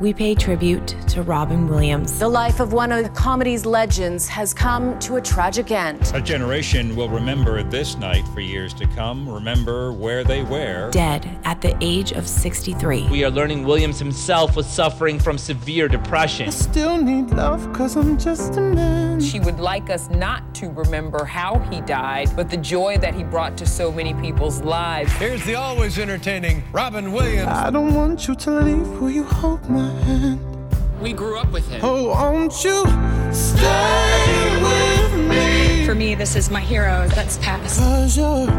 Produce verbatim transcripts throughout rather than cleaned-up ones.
we pay tribute to Robin Williams. The life of one of comedy's legends has come to a tragic end. A generation will remember this night for years to come, remember where they were. Dead at the age of sixty-three. We are learning Williams himself was suffering from severe depression. I still need love, cause I'm just a man. She would like us not to remember how he died, but the joy that he brought to so many people's lives. Here's the always entertaining Robin Williams. I don't want you to leave, will you hold my hand? We grew up with him. Oh, won't you stay with me? For me, this is my hero that's passed. Cause you're all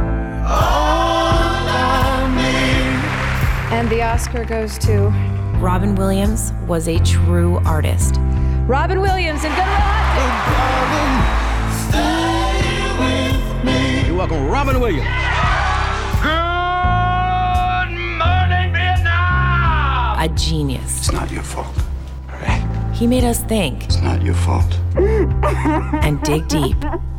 I need. And the Oscar goes to... Robin Williams was a true artist. Robin Williams and Good Luck! Oh, darling, stay with me. You're welcome, Robin Williams. A genius. It's not your fault, all right? He made us think. It's not your fault. And dig deep.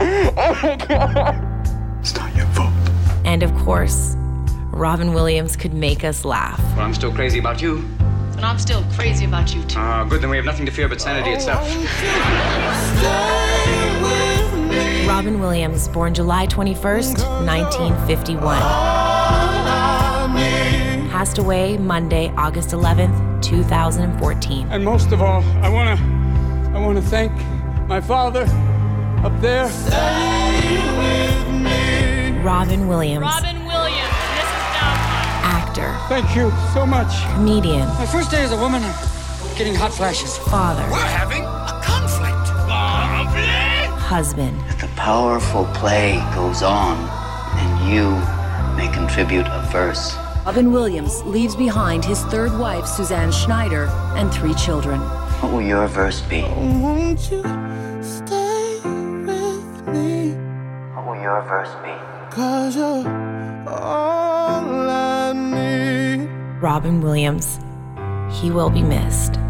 It's not your fault. And of course, Robin Williams could make us laugh. Well, I'm still crazy about you. And I'm still crazy about you, too. Ah, uh, good, then we have nothing to fear but sanity Oh, itself. stay with me. Robin Williams, born July twenty-first, nineteen fifty-one. Passed away Monday, August eleventh, two thousand fourteen. And most of all, I wanna, I wanna thank my father up there. Stay with me. Robin Williams. Robin Williams, Missus Doubtfire. Actor. Thank you so much. Comedian. My first day as a woman, I'm getting hot flashes. Father. We're having a conflict. Conflict? Husband. The powerful play goes on, and you may contribute a verse. Robin Williams leaves behind his third wife, Suzanne Schneider, and three children. What will your verse be? Won't you stay with me? What will your verse be? Cause you're all I need. Robin Williams. He will be missed.